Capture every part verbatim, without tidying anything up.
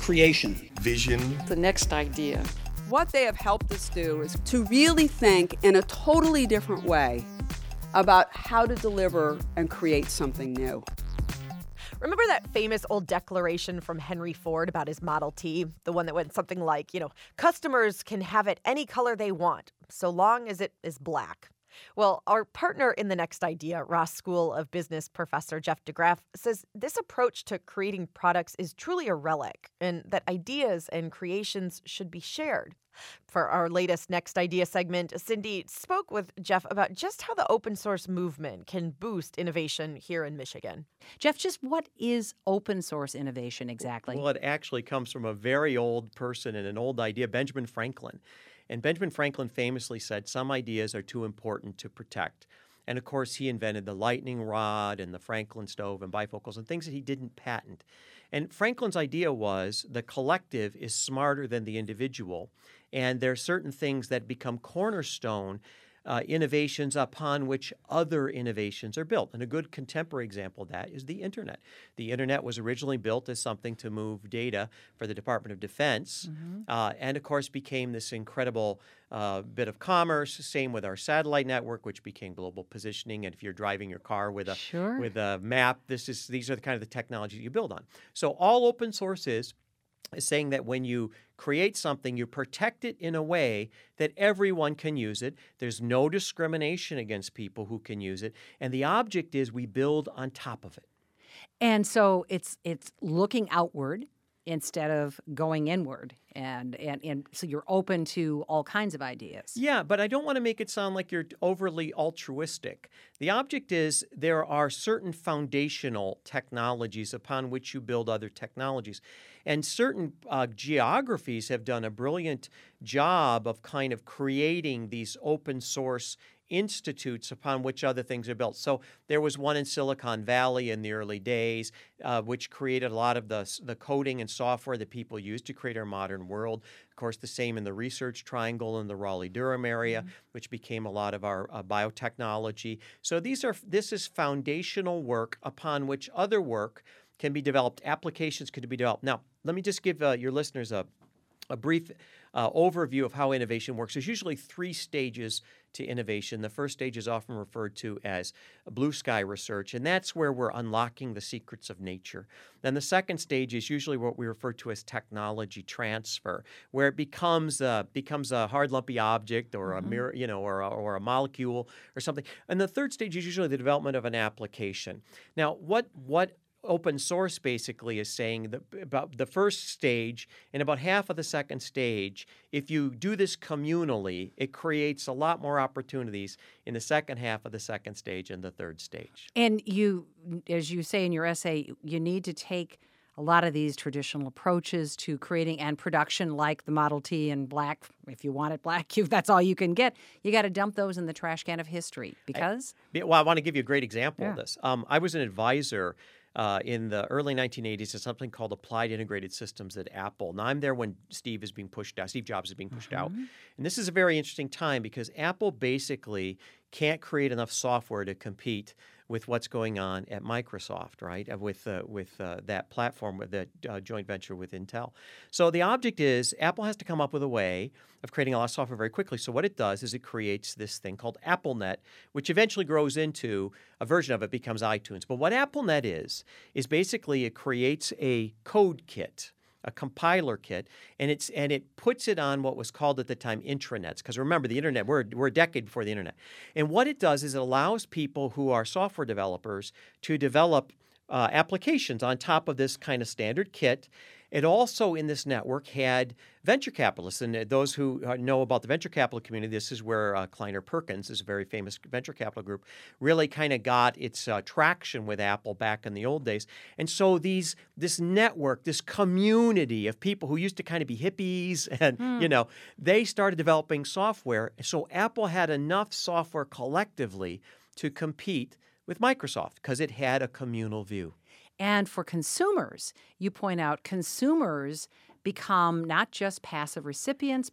creation. Vision. The next idea. What they have helped us do is to really think in a totally different way about how to deliver and create something new. Remember that famous old declaration from Henry Ford about his Model T? The one that went something like, you know, customers can have it any color they want, so long as it is black. Well, our partner in the Next Idea, Ross School of Business professor Jeff DeGraff, says this approach to creating products is truly a relic and that ideas and creations should be shared. For our latest Next Idea segment, Cindy spoke with Jeff about just how the open source movement can boost innovation here in Michigan. Jeff, just what is open source innovation exactly? Well, it actually comes from a very old person and an old idea, Benjamin Franklin. And Benjamin Franklin famously said some ideas are too important to protect. And of course, he invented the lightning rod and the Franklin stove and bifocals and things that he didn't patent. And Franklin's idea was the collective is smarter than the individual. And there are certain things that become cornerstone uh, innovations upon which other innovations are built. And a good contemporary example of that is the Internet. The Internet was originally built as something to move data for the Department of Defense, mm-hmm. uh, and of course became this incredible uh, bit of commerce. Same with our satellite network, which became global positioning. And if you're driving your car with a sure. with a map, this is these are the kind of the technologies you build on. So all open source is is saying that when you create something, you protect it in a way that everyone can use it. There's no discrimination against people who can use it. And the object is we build on top of it. And so it's it's looking outward instead of going inward. And, and, and so you're open to all kinds of ideas. Yeah, but I don't want to make it sound like you're overly altruistic. The object is there are certain foundational technologies upon which you build other technologies. And certain uh, geographies have done a brilliant job of kind of creating these open source institutes upon which other things are built. So there was one in Silicon Valley in the early days, uh, which created a lot of the, the coding and software that people use to create our modern world. Of course, the same in the Research Triangle in the Raleigh-Durham area, mm-hmm. which became a lot of our uh, biotechnology. So these are this is foundational work upon which other work can be developed. Applications can be developed. Now, let me just give uh, your listeners a A brief uh, overview of how innovation works. There's usually three stages to innovation. The first stage is often referred to as blue sky research, and that's where we're unlocking the secrets of nature. Then the second stage is usually what we refer to as technology transfer, where it becomes a, becomes a hard, lumpy object or mm-hmm. a mirror, you know, or a, or a molecule or something. And the third stage is usually the development of an application. Now, what what open source basically is saying that about the first stage and about half of the second stage, if you do this communally, it creates a lot more opportunities in the second half of the second stage and the third stage. And you, as you say in your essay, you need to take a lot of these traditional approaches to creating and production, like the Model T in black. If you want it black, you, that's all you can get. You got to dump those in the trash can of history because? I, well, I want to give you a great example yeah. of this. Um, I was an advisor Uh, in the early nineteen eighties, to something called Applied Integrated Systems at Apple. Now, I'm there when Steve is being pushed out. Steve Jobs is being pushed mm-hmm. out. And this is a very interesting time because Apple basically can't create enough software to compete with what's going on at Microsoft, right, with uh, with uh, that platform, with that uh, joint venture with Intel. So the object is Apple has to come up with a way of creating a lot of software very quickly. So what it does is it creates this thing called AppleNet, which eventually grows into a version of it becomes iTunes. But what AppleNet is, is basically it creates a code kit, a compiler kit, and it's and it puts it on what was called at the time intranets. Because remember, the internet, we're, we're a decade before the internet. And what it does is it allows people who are software developers to develop uh, applications on top of this kind of standard kit. It also, in this network, had venture capitalists. And those who know about the venture capital community, this is where uh, Kleiner Perkins, is a very famous venture capital group, really kind of got its uh, traction with Apple back in the old days. And so these this network, this community of people who used to kind of be hippies and, hmm. you know, they started developing software. So Apple had enough software collectively to compete with Microsoft because it had a communal view. And for consumers, you point out consumers become not just passive recipients, but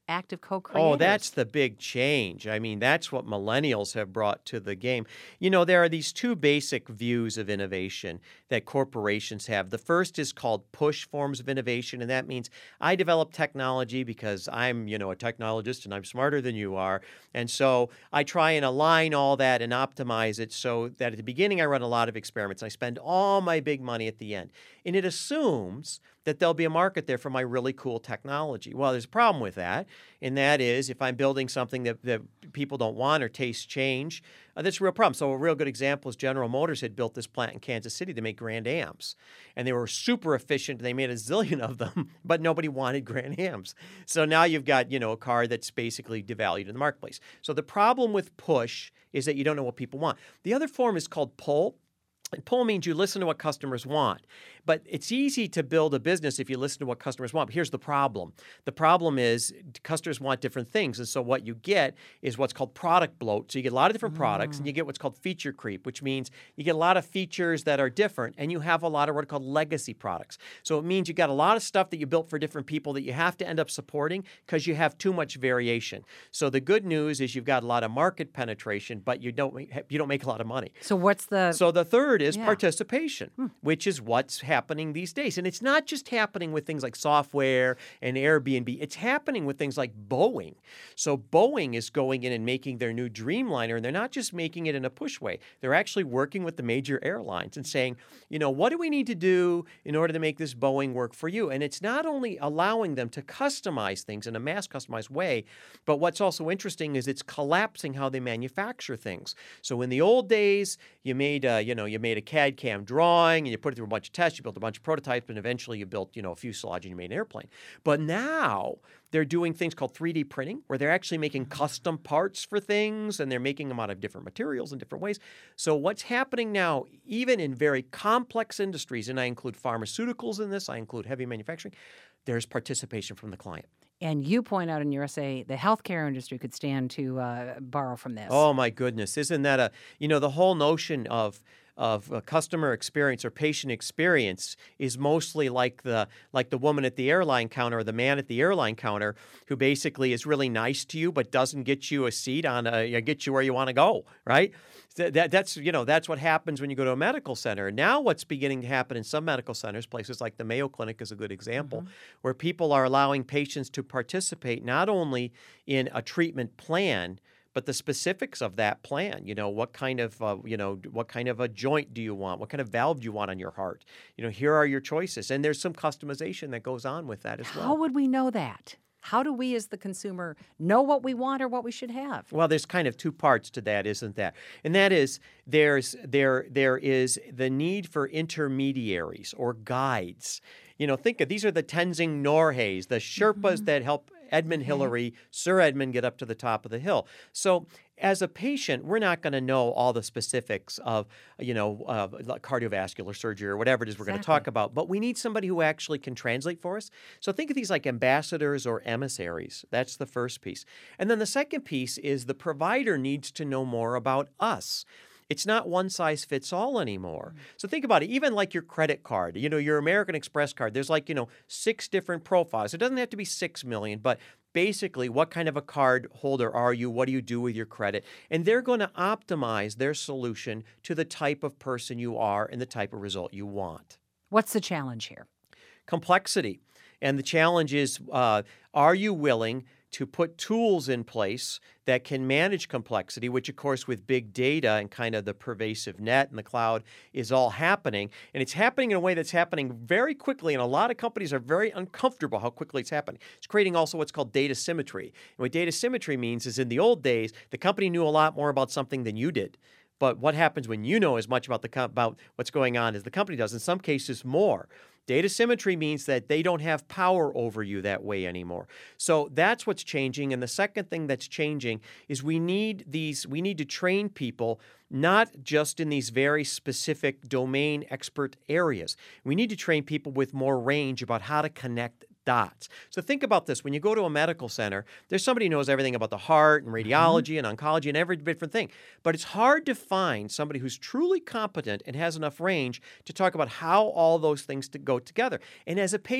active co-creators. Oh, that's the big change. I mean, that's what millennials have brought to the game. You know, there are these two basic views of innovation that corporations have. The first is called push forms of innovation, and that means I develop technology because I'm, you know, a technologist and I'm smarter than you are. And so I try and align all that and optimize it so that at the beginning I run a lot of experiments. I spend all my big money at the end. And it assumes that there'll be a market there for my really cool technology. Well, there's a problem with that, and that is if I'm building something that, that people don't want or tastes change, uh, that's a real problem. So a real good example is General Motors had built this plant in Kansas City to make Grand Ams, and they were super efficient. They made a zillion of them, but nobody wanted Grand Ams. So now you've got, you know, a car that's basically devalued in the marketplace. So the problem with push is that you don't know what people want. The other form is called pull. And pull means you listen to what customers want. But it's easy to build a business if you listen to what customers want. But here's the problem. The problem is customers want different things. And so what you get is what's called product bloat. So you get a lot of different products, and you get what's called feature creep, which means you get a lot of features that are different, and you have a lot of what are called legacy products. So it means you got a lot of stuff that you built for different people that you have to end up supporting because you have too much variation. So the good news is you've got a lot of market penetration, but you don't you don't make a lot of money. So what's the... So the third is Yeah. participation, hmm. which is what's happening these days. And it's not just happening with things like software and Airbnb. It's happening with things like Boeing. So Boeing is going in and making their new Dreamliner, and they're not just making it in a push way. They're actually working with the major airlines and saying, you know, what do we need to do in order to make this Boeing work for you? And it's not only allowing them to customize things in a mass customized way, but what's also interesting is it's collapsing how they manufacture things. So in the old days, you made, uh, you know, you made a C A D C A M drawing, and you put it through a bunch of tests, you built a bunch of prototypes, and eventually you built, you know, a fuselage and you made an airplane. But now they're doing things called three D printing, where they're actually making custom parts for things, and they're making them out of different materials in different ways. So what's happening now, even in very complex industries, and I include pharmaceuticals in this, I include heavy manufacturing, there's participation from the client. And you point out in your essay the healthcare industry could stand to uh, borrow from this. Oh, my goodness. Isn't that a, you know, the whole notion of of a customer experience or patient experience is mostly like the like the woman at the airline counter or the man at the airline counter who basically is really nice to you but doesn't get you a seat on a get you where you want to go, right? That, that's you know that's what happens when you go to a medical center. Now what's beginning to happen in some medical centers, places like the Mayo Clinic is a good example, mm-hmm. where people are allowing patients to participate not only in a treatment plan, but the specifics of that plan. You know, what kind of, uh, you know, what kind of a joint do you want? What kind of valve do you want on your heart? You know, here are your choices. And there's some customization that goes on with that as well. How would we know that? How do we as the consumer know what we want or what we should have? Well, there's kind of two parts to that, isn't there? And that is there's there there is the need for intermediaries or guides. You know, think of these are the Tenzing Norgays, the Sherpas mm-hmm. that help Edmund Hillary, Sir Edmund get up to the top of the hill. So as a patient, we're not going to know all the specifics of, you know, uh, cardiovascular surgery or whatever it is we're exactly. going to talk about, but we need somebody who actually can translate for us. So think of these like ambassadors or emissaries. That's the first piece. And then the second piece is the provider needs to know more about us. It's not one size fits all anymore. Mm-hmm. So think about it, even like your credit card, you know, your American Express card, there's like, you know, six different profiles. It doesn't have to be six million, but basically what kind of a card holder are you? What do you do with your credit? And they're going to optimize their solution to the type of person you are and the type of result you want. What's the challenge here? Complexity. And the challenge is, uh, are you willing to put tools in place that can manage complexity, which, of course, with big data and kind of the pervasive net and the cloud is all happening. And it's happening in a way that's happening very quickly, and a lot of companies are very uncomfortable how quickly it's happening. It's creating also what's called data symmetry. And what data symmetry means is in the old days, the company knew a lot more about something than you did. But what happens when you know as much about the about what's going on as the company does? In some cases, more. Data symmetry means that they don't have power over you that way anymore. So that's what's changing. And the second thing that's changing is we need these. We need to train people not just in these very specific domain expert areas. We need to train people with more range about how to connect dots. So think about this. When you go to a medical center, there's somebody who knows everything about the heart and radiology mm-hmm. and oncology and every different thing. But it's hard to find somebody who's truly competent and has enough range to talk about how all those things to go together. And as a patient,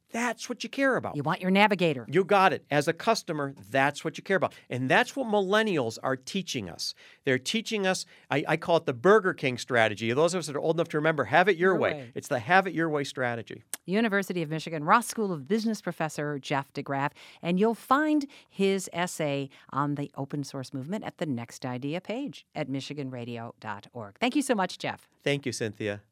That's what you care about. You want your navigator. You got it. As a customer, that's what you care about. And that's what millennials are teaching us. They're teaching us, I, I call it the Burger King strategy. Those of us that are old enough to remember, have it your, Your way. way. It's the have it your way strategy. University of Michigan Ross School of Business professor Jeff DeGraff. And you'll find his essay on the open source movement at the Next Idea page at michigan radio dot org. Thank you so much, Jeff. Thank you, Cynthia.